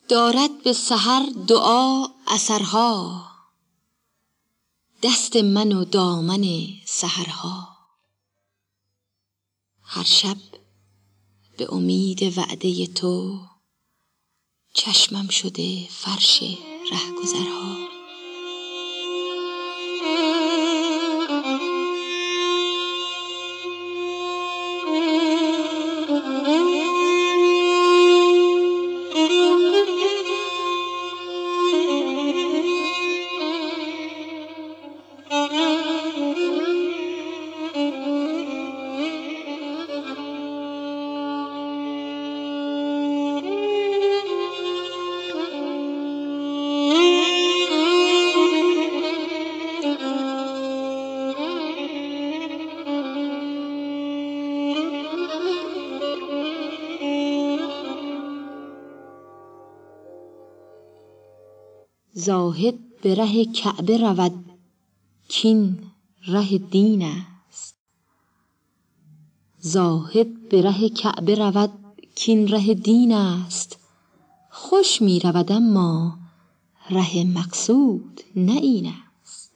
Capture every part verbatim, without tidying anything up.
دارد به سحر دعا اثرها، دست من و دامن سحرها. هر شب به امید وعده تو، چشمم شده فرش رهگذرها. زاهد به ره کعبه رود کین ره دین است. زاهد به ره کعبه رود کین ره دین است. خوش می رود اما ره مقصود نه این است.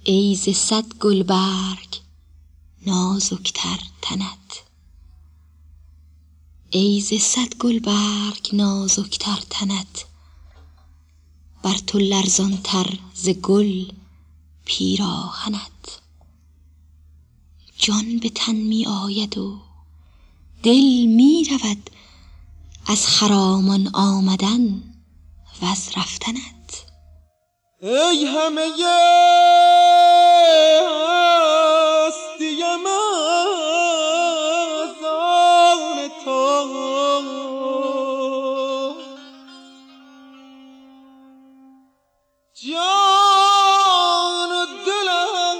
ای ز صد گلبرگ نازکتر تنت، ای ز صد گلبرگ نازکتر تنت، بر تو لرزان تر ز گل پیراهنت. جان به تن می آید و دل می رود از خرامان آمدن و از رفتنت. ای همه هستیم از آن تو، جان و دلم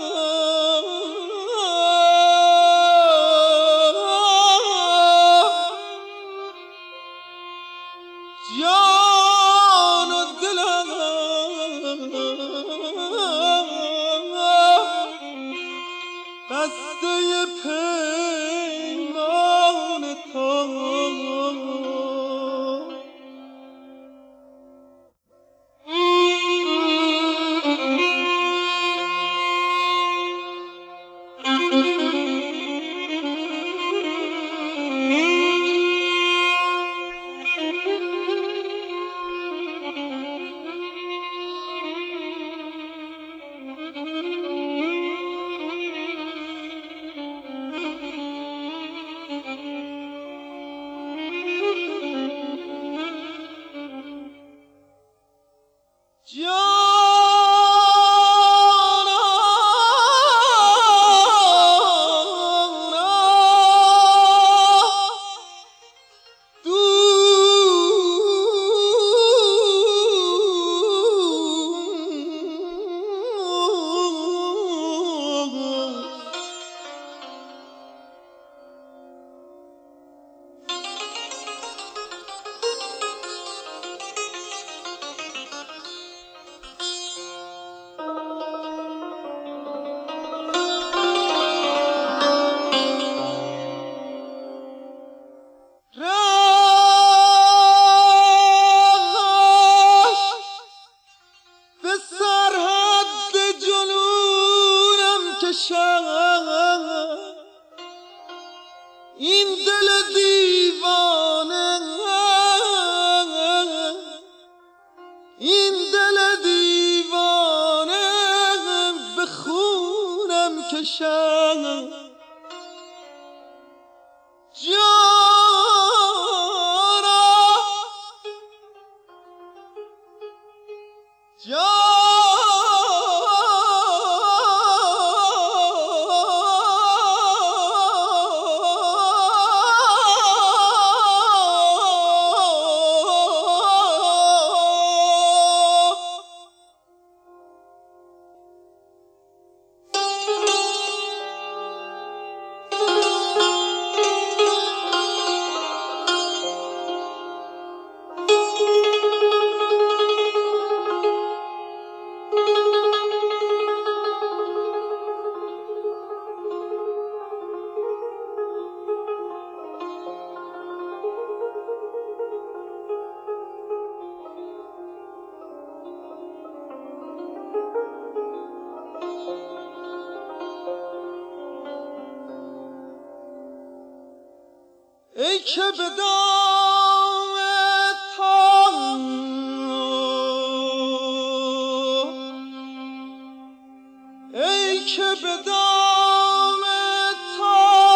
جان و دلم بسته پیمان تو. این دل دیوانه، این دل دیوانه به خونم کشم. جانا جانا ای که به دام تو، ای که به دام تو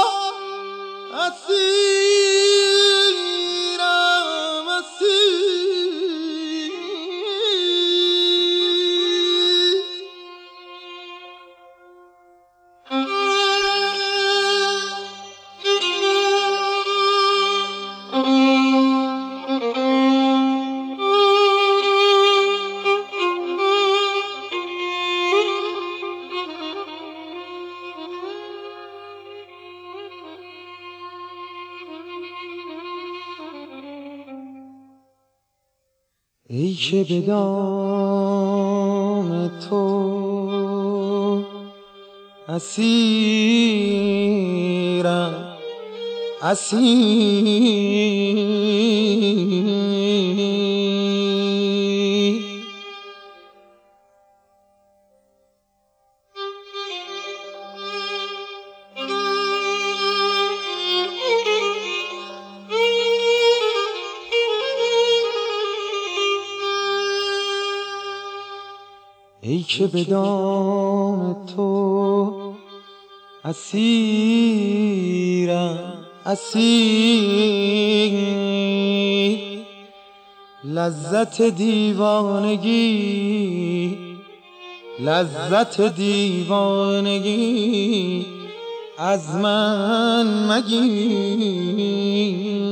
اسیرم، اسیر ای که به دام تو اسیرم، اسیر ای که به دام تو اسیرم اسیر، لذت دیوانگی لذت دیوانگی از من مگیر.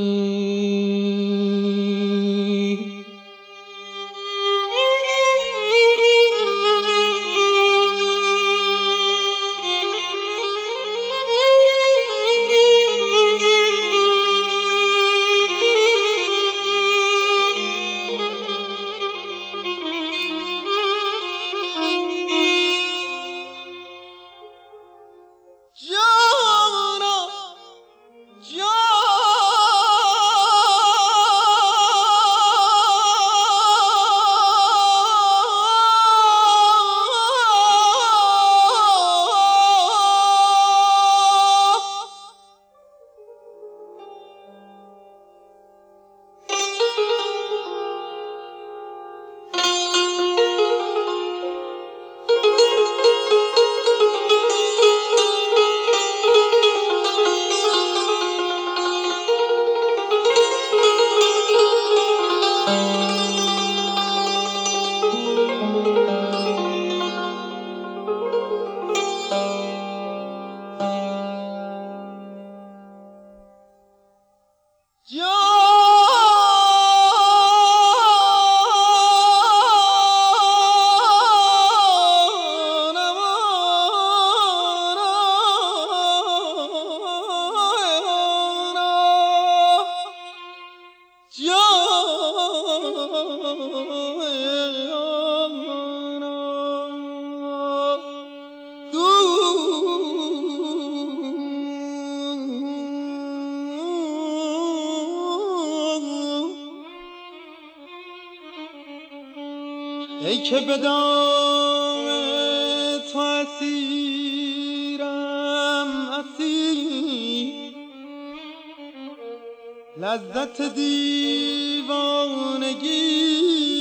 ای که به دام تو اسیرم اسیر، لذت دیوانگی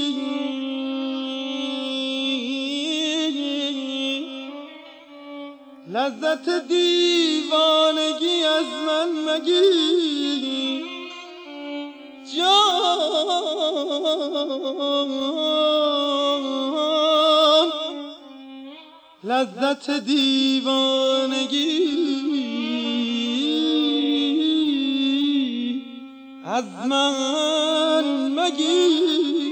لذت دیوانگی از من مگیر. جان لذت دیوانگی از من مگیر.